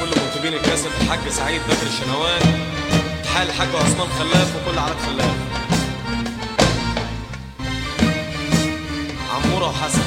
كل منتجين الكاسيت الحاج سعيد بكر الشنوان، تحية الحاج عثمان خلاف وكل عرب خلاف، عمورة وحسن.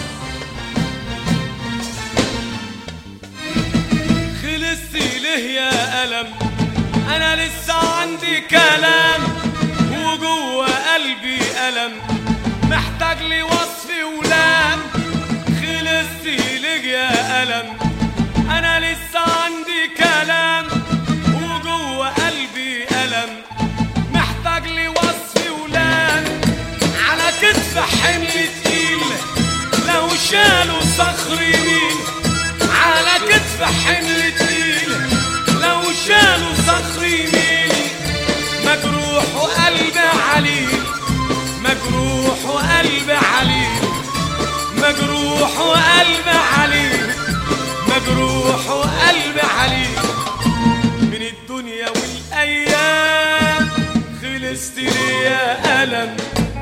خلصتي ليه يا ألم، أنا لسه عندي كلام وجوه قلبي ألم محتاج لي وصف ولام. خلصتي ليه يا ألم، أنا لسه عندي كلام وجوه قلبي ألم محتاج لي وصف ولام. على كتف حمل تقيل لو شالوا صخر يمين، على كتف حمل تقيل لو شالوا صخر يمين. مجروح وقلبي عليل، مجروح وقلبي عليل، مجروح وقلبي عليل، مجروح وقلبي عليل. من الدنيا والأيام خلصت لي يا ألم.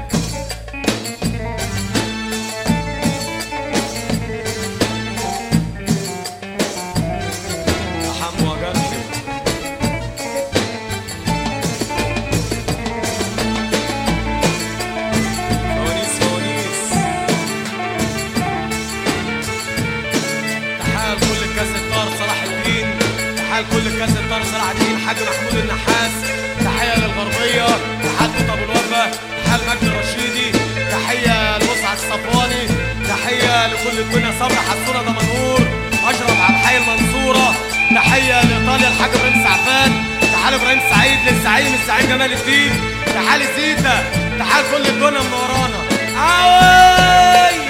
كل كاس الطار صلاح الدين، حاج محمود النحاس، تحية للغربية، تحية أبو الوفا، تحية لمجد الرشيدي، تحية لمسعد الصفواني، تحية لكل الدنيا صبري حسونة دمنهور، أشرف عبد الحي المنصورة، تحية لإيطاليا الحاج إبراهيم سعفان، تحية لإبراهيم سعيد، للزعيم الزعيم جمال الدين، تحية لسيتا، تحية لكل الدنيا منورانا. أوي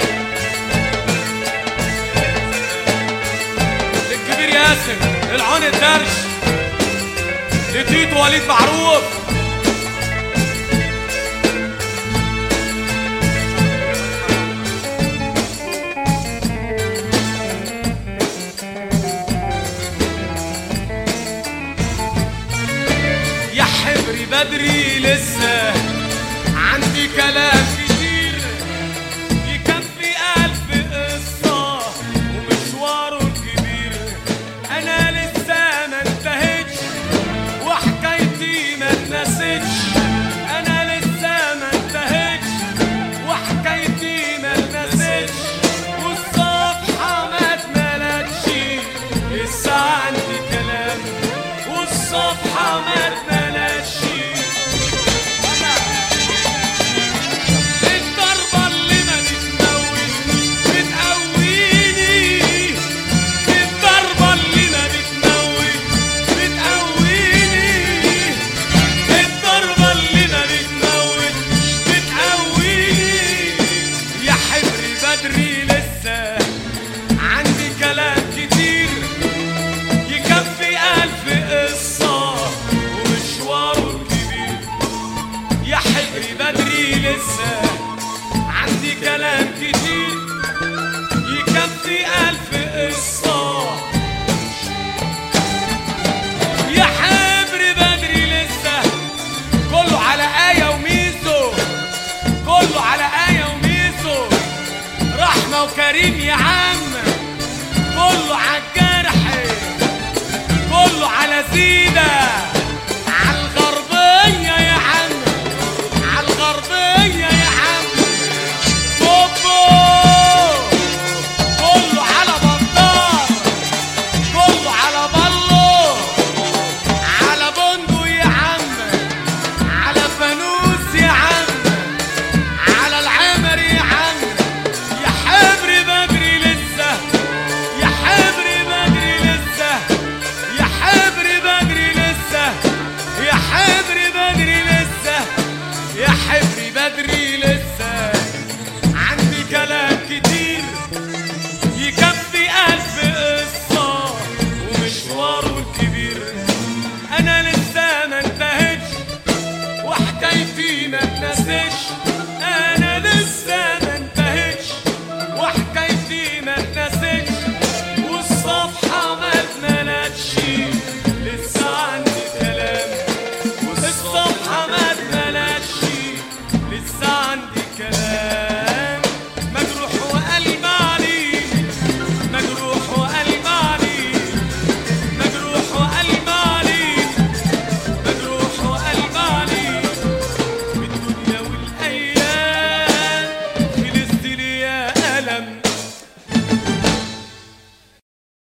للكبير ياسر، للعون الدرش، لتيتو وليد معروف، يا حبري بدري لسه عندي كلام كتير يكفي 1000 قصة ومشواره الكبير. أنا لسه ما انتهتش وحكايتي ما اتنستش، أنا لسه ما انتهتش وحكايتي ما اتنستش، والصفحة ما اتملتش، لسه عندي كلام والصفحة ما اتملتش. الضربة اللي ما بتموتنيش بتقويني، الضربة اللي ما بتموت بتقويني، الضربة اللي ما بتموت بتقويني. يا حبري بدري لسه عندي كلام كتير يكفي 1000 قصة ومشواره الكبير. يا حبري بدري لسه عندي كلام كتير يكفي 1000 قصة. يا حبري بدري لسه كله على آية وميزو، كله على آية وميزو، رحمة وكريم يا عم، كله عالجرح، كله على سيدة،